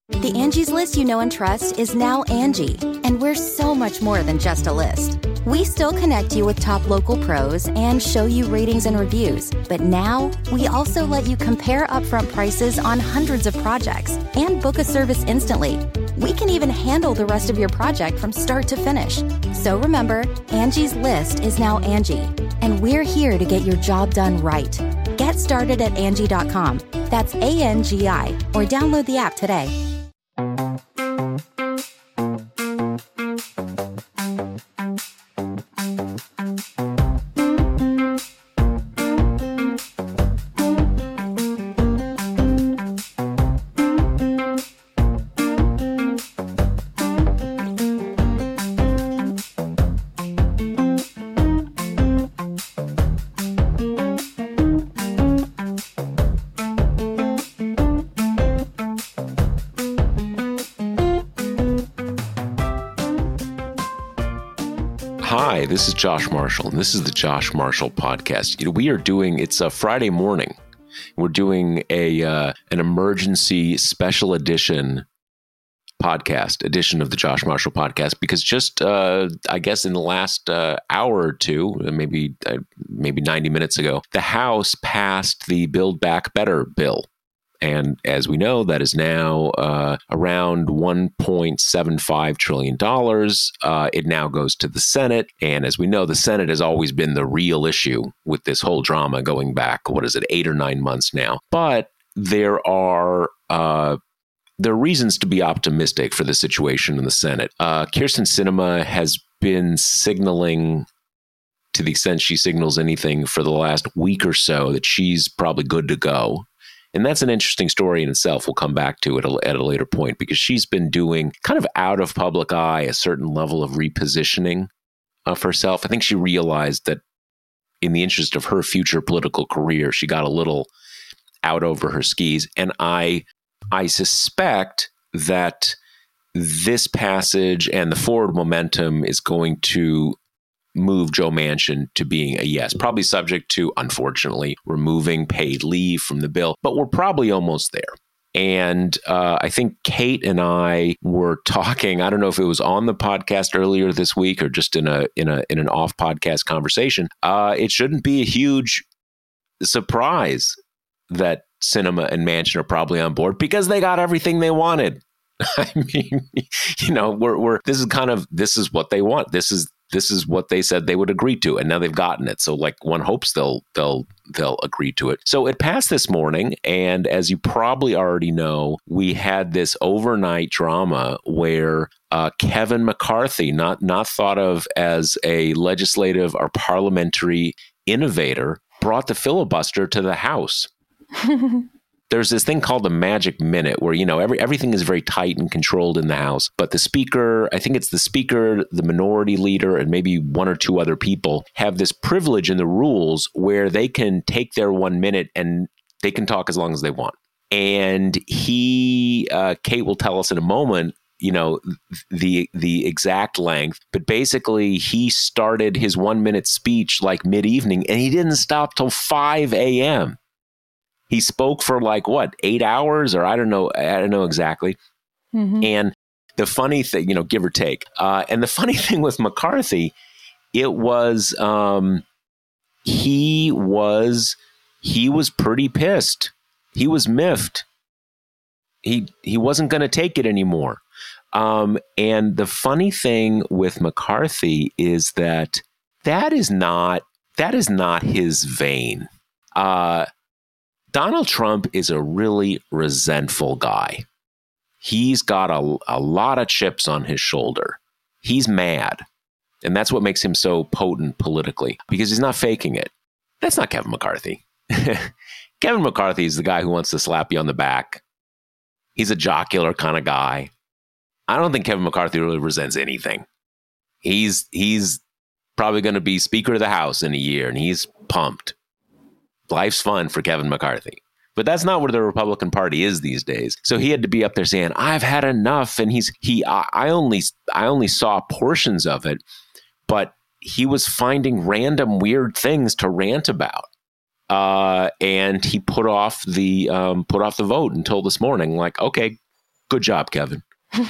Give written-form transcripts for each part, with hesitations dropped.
The Angie's List you know and trust is now Angie, and we're so much more than just a list. We still connect you with top local pros and show you ratings and reviews, but now we also let you compare upfront prices on hundreds of projects and book a service instantly. We can even handle the rest of your project from start to finish. So remember, Angie's List is now Angie, and we're here to get your job done right. Get started at Angie.com. That's ANGI, or download the app today. Hi, this is Josh Marshall, and this is the Josh Marshall Podcast. We are doing, it's a Friday morning. We're doing an emergency special edition edition of the Josh Marshall Podcast, because just, I guess in the last hour or two, maybe 90 minutes ago, the House passed the Build Back Better bill. And as we know, that is now around $1.75 trillion. It now goes to the Senate. And as we know, the Senate has always been the real issue with this whole drama going back, 8 or 9 months now. But there are reasons to be optimistic for the situation in the Senate. Kyrsten Sinema has been signaling, to the extent she signals anything, for the last week or so, that she's probably good to go. And that's an interesting story in itself. We'll come back to it at a later point, because she's been doing kind of out of public eye a certain level of repositioning of herself. I think she realized that in the interest of her future political career, she got a little out over her skis. And I suspect that this passage and the forward momentum is going to move Joe Manchin to being a yes, probably subject to, unfortunately, removing paid leave from the bill, but we're probably almost there. And I think Kate and I were talking, I don't know if it was on the podcast earlier this week or just in an off podcast conversation. It shouldn't be a huge surprise that Sinema and Manchin are probably on board, because they got everything they wanted. I mean, this is what they want. This is what they said they would agree to, and now they've gotten it. So, one hopes they'll agree to it. So it passed this morning, and as you probably already know, we had this overnight drama where Kevin McCarthy, not thought of as a legislative or parliamentary innovator, brought the filibuster to the House. There's this thing called the magic minute where, everything is very tight and controlled in the House. But the speaker, I think it's the speaker, the minority leader, and maybe one or two other people have this privilege in the rules where they can take their 1 minute and they can talk as long as they want. And Kate will tell us in a moment, the exact length, but basically he started his 1 minute speech mid-evening, and he didn't stop till 5 a.m. He spoke for 8 hours, or I don't know exactly. Mm-hmm. And the funny thing, give or take. And the funny thing with McCarthy, it was he was pretty pissed. He was miffed. He wasn't going to take it anymore. And the funny thing with McCarthy is that is not his vein. Donald Trump is a really resentful guy. He's got a lot of chips on his shoulder. He's mad. And that's what makes him so potent politically, because he's not faking it. That's not Kevin McCarthy. Kevin McCarthy is the guy who wants to slap you on the back. He's a jocular kind of guy. I don't think Kevin McCarthy really resents anything. He's probably going to be Speaker of the House in a year, and he's pumped. Life's fun for Kevin McCarthy. But that's not where the Republican Party is these days. So he had to be up there saying, I've had enough. And I only saw portions of it, but he was finding random weird things to rant about. And he put off the vote until this morning. Okay, Good job, Kevin.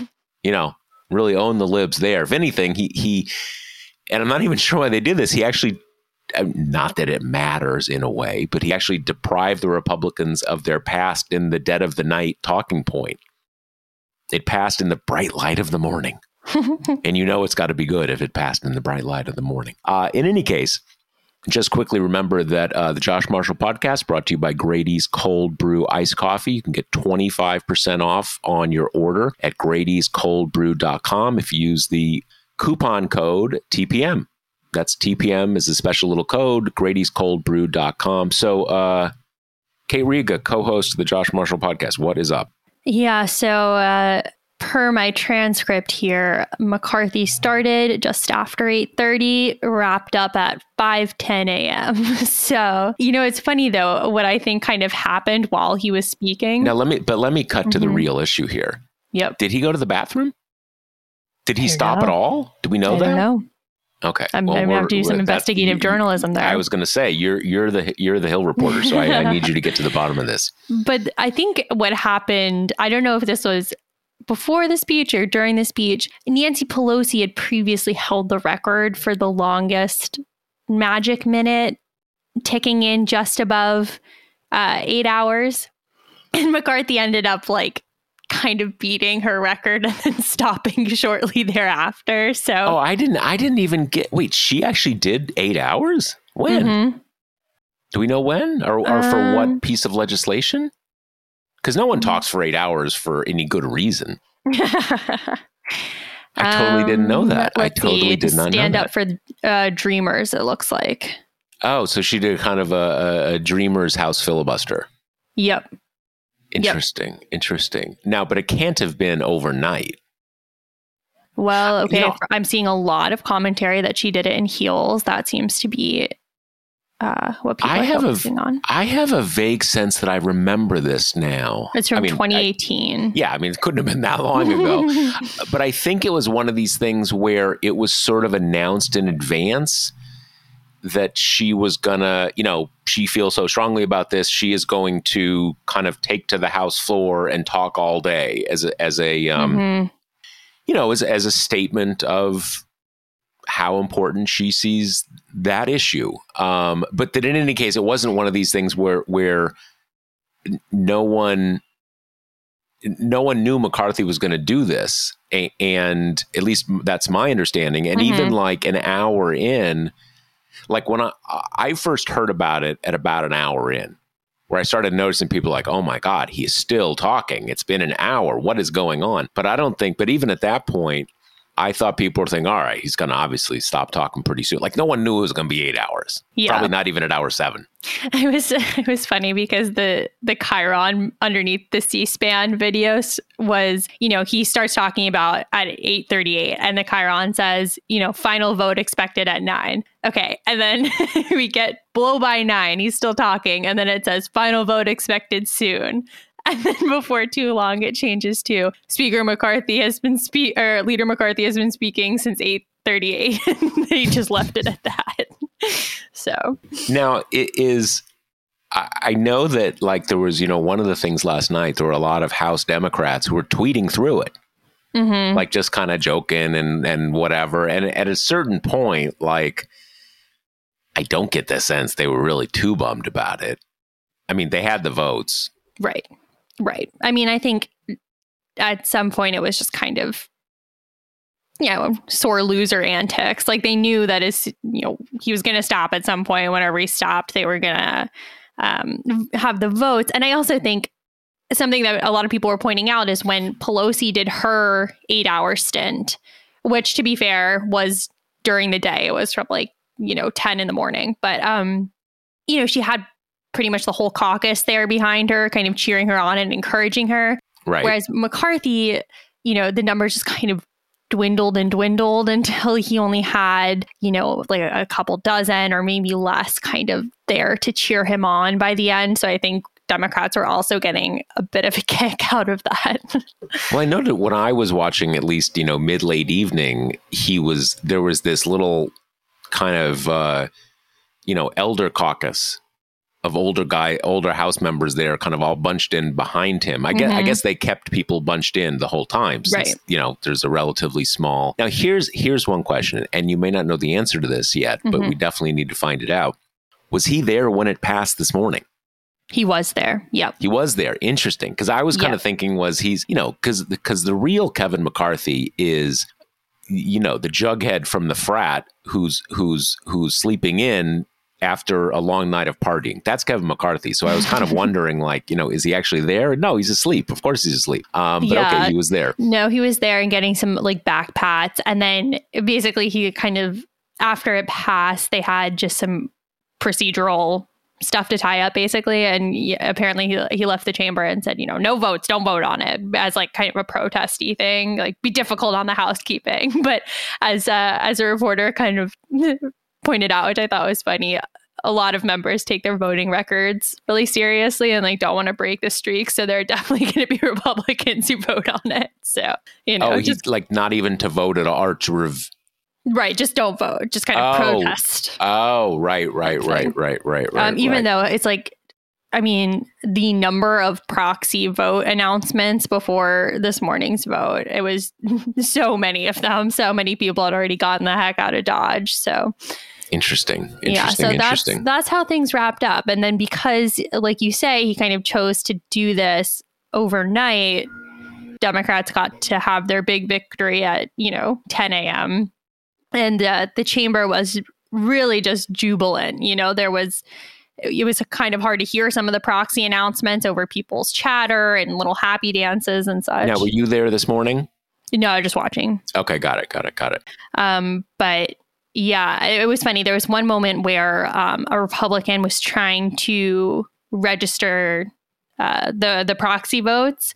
Really owned the libs there. If anything, he and I'm not even sure why they did this. He actually, not that it matters in a way, but he actually deprived the Republicans of their past in the dead of the night talking point. It passed in the bright light of the morning. And it's got to be good if it passed in the bright light of the morning. In any case, just quickly remember that the Josh Marshall podcast brought to you by Grady's Cold Brew Iced Coffee. You can get 25% off on your order at Grady'sColdBrew.com if you use the coupon code TPM. That's TPM is a special little code, Grady'sColdBrew.com. So, Kate Riga, co-host of the Josh Marshall podcast. What is up? Yeah, so per my transcript here, McCarthy started just after 8:30, wrapped up at 5:10 a.m. So, it's funny though, what I think kind of happened while he was speaking. Now let me cut to the real issue here. Yep. Did he go to the bathroom? Did he stop at all? Do we know that? I don't know. Okay. I'm going to have to do some investigative journalism there. I was going to say, you're the Hill reporter, so I need you to get to the bottom of this. But I think what happened, I don't know if this was before the speech or during the speech, Nancy Pelosi had previously held the record for the longest magic minute, ticking in just above 8 hours. And McCarthy ended up kind of beating her record and then stopping shortly thereafter. So I didn't even get, wait, she actually did 8 hours? When? Mm-hmm. Do we know when? Or for what piece of legislation? Because no one talks for 8 hours for any good reason. I totally didn't know that. I totally did not know that. Stand up for Dreamers, it looks like. Oh, so she did kind of a Dreamers House filibuster. Yep. Interesting. Now, but it can't have been overnight. Well, okay. I'm seeing a lot of commentary that she did it in heels. That seems to be what people are focusing on. I have a vague sense that I remember this now. It's from 2018. It couldn't have been that long ago. But I think it was one of these things where it was sort of announced in advance that she was gonna, she feels so strongly about this. She is going to kind of take to the House floor and talk all day as a statement of how important she sees that issue. But that in any case, it wasn't one of these things where no one knew McCarthy was going to do this. And at least that's my understanding. And even an hour in, when I first heard about it at about an hour in, where I started noticing people oh my God, he is still talking. It's been an hour. What is going on? But but even at that point, I thought people were thinking, all right, he's going to obviously stop talking pretty soon. No one knew it was going to be 8 hours. Yeah. Probably not even at hour 7. It was funny because the chyron underneath the C-SPAN videos was, he starts talking about at 8:38 and the chyron says, final vote expected at 9. Okay. And then we get blow by 9. He's still talking. And then it says final vote expected soon. And then before too long, it changes to Leader McCarthy has been speaking since 8:38. They just left it at that. So now it is. I know that there was, one of the things last night, there were a lot of House Democrats who were tweeting through it, just kind of joking and whatever. And at a certain point, I don't get the sense they were really too bummed about it. I mean, they had the votes. Right. I think at some point it was just kind of, sore loser antics. They knew that he was going to stop at some point. Whenever he stopped, they were going to have the votes. And I also think something that a lot of people were pointing out is when Pelosi did her 8-hour stint, which to be fair was during the day. It was from 10 in the morning. But, she had pretty much the whole caucus there behind her, kind of cheering her on and encouraging her. Right. Whereas McCarthy, the numbers just kind of dwindled until he only had, a couple dozen or maybe less kind of there to cheer him on by the end. So I think Democrats are also getting a bit of a kick out of that. Well, I noted when I was watching, at least, mid-late evening, there was this little kind of, elder caucus older House members there, kind of all bunched in behind him. I guess they kept people bunched in the whole time, since, there's a relatively small. Now, here's one question, and you may not know the answer to this yet, but we definitely need to find it out. Was he there when it passed this morning? He was there. Yep. He was there. Interesting. Because I was kind of thinking, was he's, because the real Kevin McCarthy is, the jughead from the frat who's sleeping in after a long night of partying. That's Kevin McCarthy. So I was kind of wondering, is he actually there? No, he's asleep. Of course he's asleep. But okay, he was there. No, he was there and getting some back pats. And then basically he kind of, after it passed, they had just some procedural stuff to tie up, basically. And apparently he left the chamber and said, no votes, don't vote on it, as kind of a protesty thing, be difficult on the housekeeping. But as a reporter kind of pointed out, which I thought was funny, a lot of members take their voting records really seriously and don't want to break the streak. So there are definitely going to be Republicans who vote on it. So, just not even to vote at all, or to right. Just don't vote. Just kind of protest. Oh, right. Even though it's the number of proxy vote announcements before this morning's vote, it was so many of them. So many people had already gotten the heck out of Dodge. So interesting. So that's how things wrapped up. And then because, like you say, he kind of chose to do this overnight, Democrats got to have their big victory at, 10 a.m. And the chamber was really just jubilant. It was kind of hard to hear some of the proxy announcements over people's chatter and little happy dances and such. Now, were you there this morning? No, just watching. Okay, got it. But yeah, it was funny. There was one moment where a Republican was trying to register the proxy votes.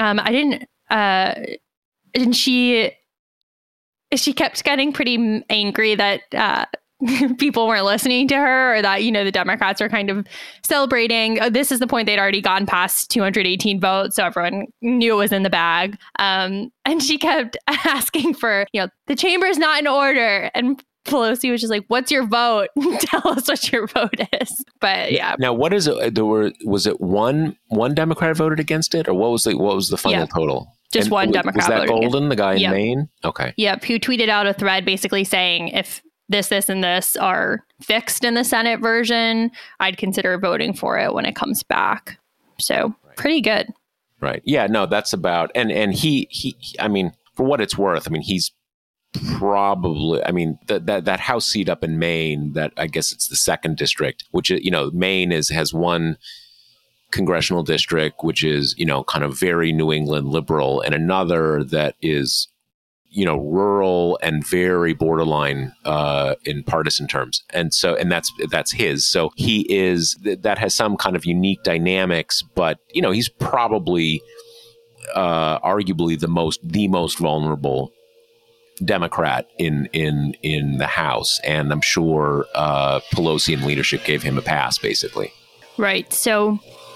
She kept getting pretty angry that people weren't listening to her, or that, the Democrats were kind of celebrating. This is the point they'd already gone past 218 votes. So everyone knew it was in the bag. And she kept asking for, the chamber's not in order. And Pelosi was just like, what's your vote? Tell us what your vote is. But yeah. Now, what is it? Was it one Democrat voted against it, or what was the final total? Just one Democrat. Was that Golden, the guy in Maine? Okay. Yep. Who tweeted out a thread basically saying, if this, and this are fixed in the Senate version, I'd consider voting for it when it comes back. So pretty good. Right. Yeah, no, that's about, and he, for what it's worth, he's probably, that House seat up in Maine, that I guess it's the 2nd district, which, Maine has one congressional district, which is, kind of very New England liberal, and another that is, rural and very borderline in partisan terms. And so, and that's his. So he is, that has some kind of unique dynamics, but, he's probably arguably the most vulnerable Democrat in the House. And I'm sure Pelosi and leadership gave him a pass, basically. Right. So,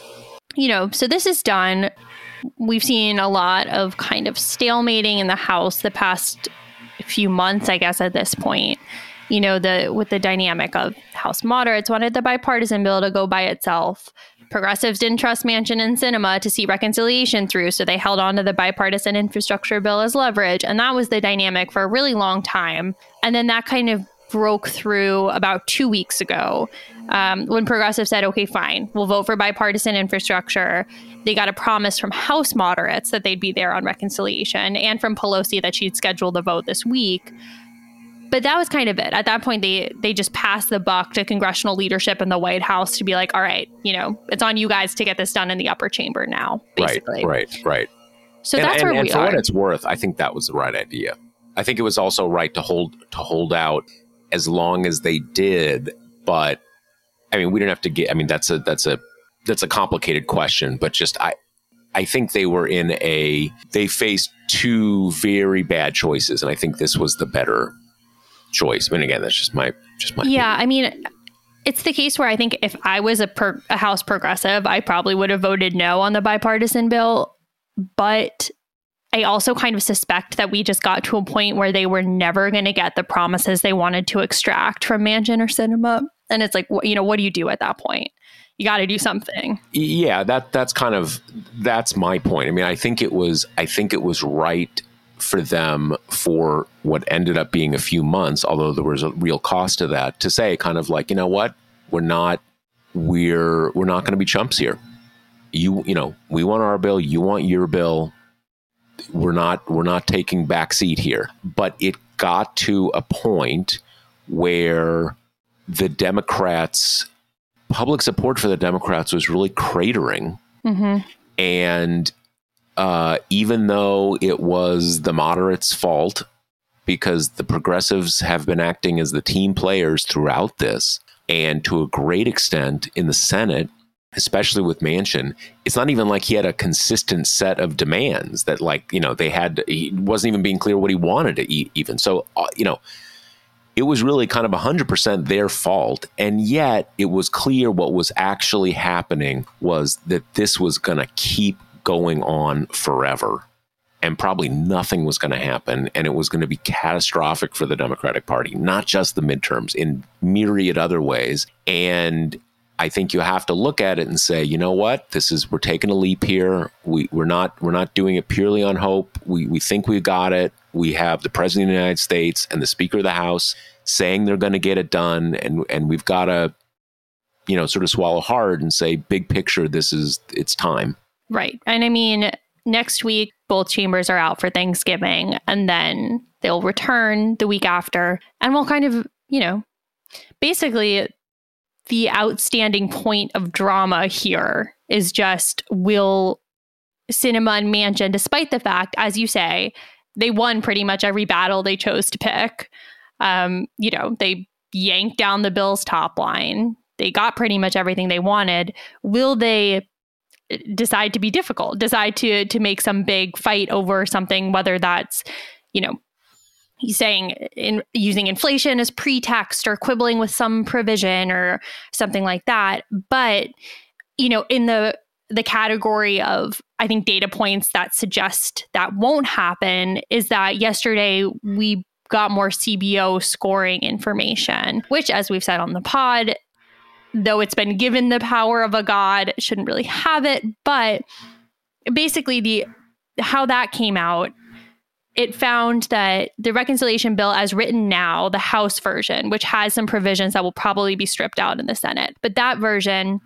so this is done. We've seen a lot of kind of stalemating in the House the past few months, I guess, at this point. With the dynamic of House moderates wanted the bipartisan bill to go by itself. Progressives didn't trust Manchin and Sinema to see reconciliation through, so they held on to the bipartisan infrastructure bill as leverage. And that was the dynamic for a really long time. And then that kind of broke through about 2 weeks ago when progressives said, okay, fine, we'll vote for bipartisan infrastructure. They got a promise from House moderates that they'd be there on reconciliation, and from Pelosi that she'd schedule the vote this week. But that was kind of it. At that point, they just passed the buck to congressional leadership in the White House to be like, all right, it's on you guys to get this done in the upper chamber now, basically. Right. So that's where we are. And for what it's worth, I think that was the right idea. I think it was also right to hold out as long as they did. But we didn't have to get, that's a complicated question, but just, I think they faced two very bad choices. And I think this was the better choice. Again, that's just my opinion. It's the case where I think if I was a House progressive, I probably would have voted no on the bipartisan bill. But I also kind of suspect that we just got to a point where they were never going to get the promises they wanted to extract from Manchin or Sinema. And it's like, what do you do at that point? you got to do something. Yeah, that's my point. I mean, I think it was right for them for what ended up being a few months, although there was a real cost to that, to say kind of like, you know what, we're not going to be chumps here. You know, we want our bill, you want your bill. We're not taking backseat here. But it got to a point where the Democrats, public support for the Democrats was really cratering. Mm-hmm. And even though it was the moderates' fault, because the progressives have been acting as the team players throughout this, and to a great extent in the Senate, especially with Manchin, it's not even like he had a consistent set of demands that, like, you know, he wasn't even being clear what he wanted to eat even. So, you know, it was really kind of 100% their fault. And yet it was clear what was actually happening was that this was going to keep going on forever. And probably nothing was going to happen. And it was going to be catastrophic for the Democratic Party, not just the midterms, in myriad other ways. And I think you have to look at it and say, you know what, we're taking a leap here. We're not doing it purely on hope. We think we got it. We have the President of the United States and the Speaker of the House saying they're going to get it done. And we've got to, you know, sort of swallow hard and say, big picture, it's time. Right. And I mean, next week, both chambers are out for Thanksgiving, and then they'll return the week after. And we'll kind of, you know, basically the outstanding point of drama here is just, will Sinema and Manchin, despite the fact, as you say, they won pretty much every battle they chose to pick. You know, they yanked down the bill's top line. They got pretty much everything they wanted. Will they decide to be difficult, decide to make some big fight over something, whether that's, you know, he's saying using inflation as pretext or quibbling with some provision or something like that. But, you know, in the category of, I think, data points that suggest that won't happen is that yesterday we got more CBO scoring information, which, as we've said on the pod, though it's been given the power of a god, shouldn't really have it. But basically how that came out, it found that the reconciliation bill as written now, the House version, which has some provisions that will probably be stripped out in the Senate, but that version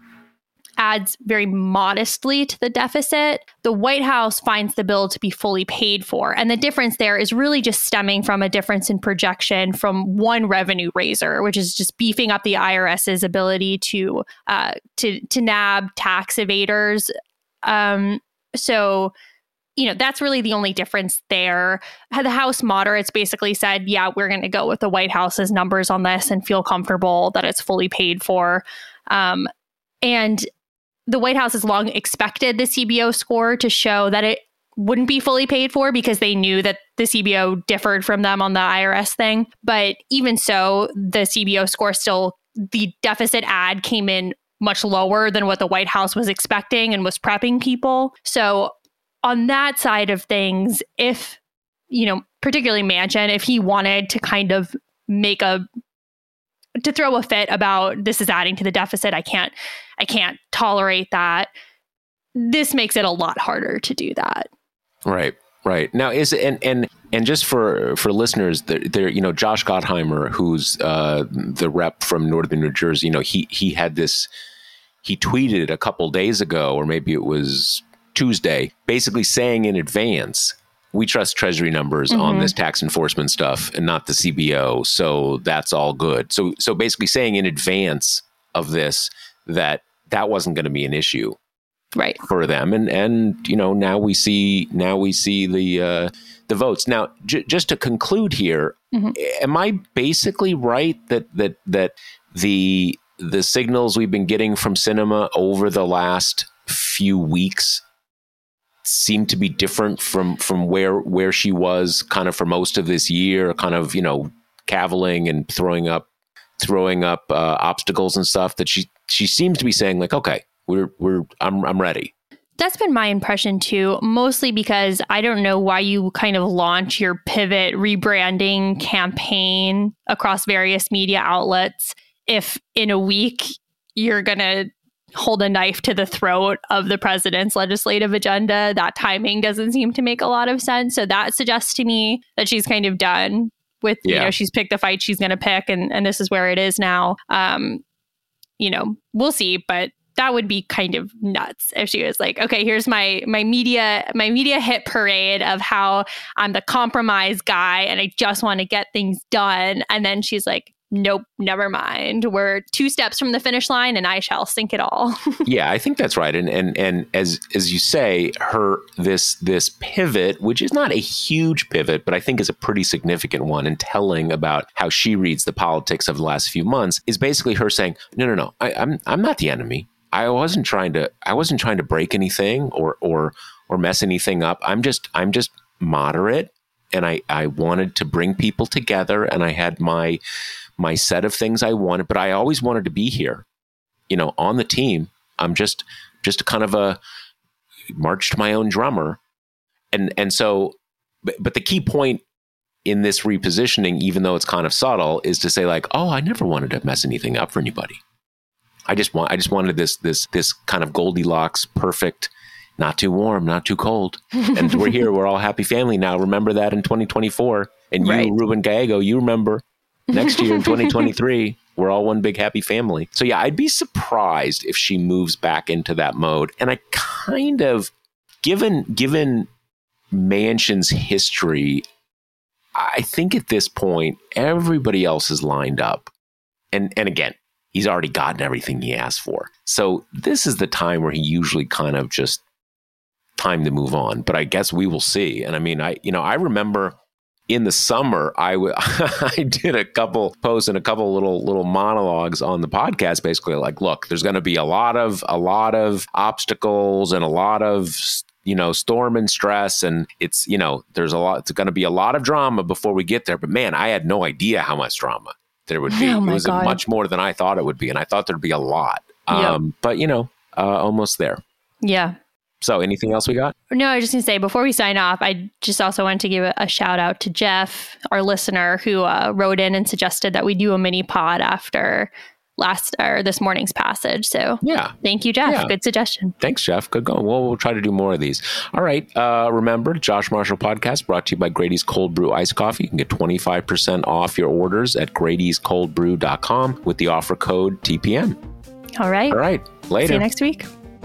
adds very modestly to the deficit. The White House finds the bill to be fully paid for. And the difference there is really just stemming from a difference in projection from one revenue raiser, which is just beefing up the IRS's ability to nab tax evaders. So, you know, that's really the only difference there. The House moderates basically said, yeah, we're going to go with the White House's numbers on this and feel comfortable that it's fully paid for. And the White House has long expected the CBO score to show that it wouldn't be fully paid for because they knew that the CBO differed from them on the IRS thing. But even so, the CBO score still, the deficit add came in much lower than what the White House was expecting and was prepping people. So on that side of things, if, you know, particularly Manchin, if he wanted to kind of to throw a fit about this is adding to the deficit, I can't tolerate that. This makes it a lot harder to do that. Right. Now and just for listeners, there, you know, Josh Gottheimer, who's the rep from Northern New Jersey, you know, he had this, he tweeted a couple days ago, or maybe it was Tuesday, basically saying in advance, we trust Treasury numbers on this tax enforcement stuff and not the CBO. So that's all good. So basically saying in advance of this that wasn't going to be an issue, right, for them. And you know, now we see the votes. Now, just to conclude here, am I basically right that the signals we've been getting from Sinema over the last few weeks seem to be different from where she was kind of for most of this year, kind of, you know, caviling and throwing up obstacles and stuff, that she seems to be saying like, okay, I'm ready. That's been my impression too, mostly because I don't know why you kind of launch your pivot rebranding campaign across various media outlets if in a week you're going to hold a knife to the throat of the president's legislative agenda. That timing doesn't seem to make a lot of sense. So that suggests to me that she's kind of done with, she's picked the fight she's going to pick, and this is where it is now. We'll see, but that would be kind of nuts if she was like, okay, here's my media hit parade of how I'm the compromise guy and I just want to get things done. And then she's like, nope, never mind. We're 2 steps from the finish line and I shall sink it all. Yeah, I think that's right. And as you say, this pivot, which is not a huge pivot, but I think is a pretty significant one in telling about how she reads the politics of the last few months, is basically her saying, no, I'm not the enemy. I wasn't trying to break anything or mess anything up. I'm just moderate, and I wanted to bring people together, and I had my set of things I wanted, but I always wanted to be here, on the team. I'm just kind of a march to my own drummer. And so, but the key point in this repositioning, even though it's kind of subtle, is to say like, oh, I never wanted to mess anything up for anybody. I just wanted this kind of Goldilocks, perfect, not too warm, not too cold. And we're here. We're all happy family now. Remember that in 2024. And you, right. Ruben Gallego, you remember next year in 2023, we're all one big happy family. So yeah, I'd be surprised if she moves back into that mode. And I kind of, given Manchin's history, I think at this point, everybody else is lined up. And again, he's already gotten everything he asked for. So this is the time where he usually kind of just time to move on. But I guess we will see. And I mean, I remember in the summer, I did a couple posts and a couple little monologues on the podcast, basically like, look, there's going to be a lot of obstacles and a lot of storm and stress, and it's there's going to be a lot of drama before we get there. But man, I had no idea how much drama there would be. It was much more than I thought it would be, and I thought there'd be a lot. But almost there. Yeah. So anything else we got? No, I was just going to say, before we sign off, I just also want to give a shout out to Jeff, our listener, who wrote in and suggested that we do a mini pod after this morning's passage. So yeah, thank you, Jeff. Yeah. Good suggestion. Thanks, Jeff. Good going. We'll try to do more of these. All right. Remember, Josh Marshall Podcast brought to you by Grady's Cold Brew Iced Coffee. You can get 25% off your orders at Grady'sColdBrew.com with the offer code TPM. All right. Later. See you next week.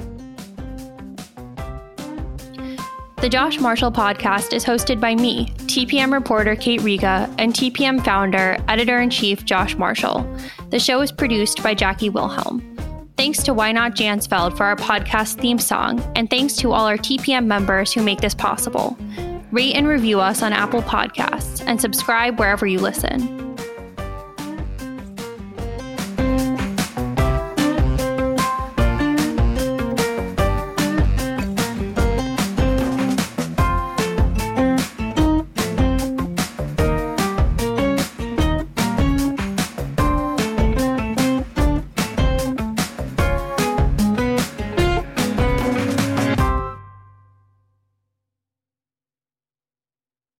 The Josh Marshall Podcast is hosted by me, TPM reporter Kate Riga, and TPM founder, editor-in-chief Josh Marshall. The show is produced by Jackie Wilhelm. Thanks to Why Not Jansfeld for our podcast theme song, and thanks to all our TPM members who make this possible. Rate and review us on Apple Podcasts, and subscribe wherever you listen.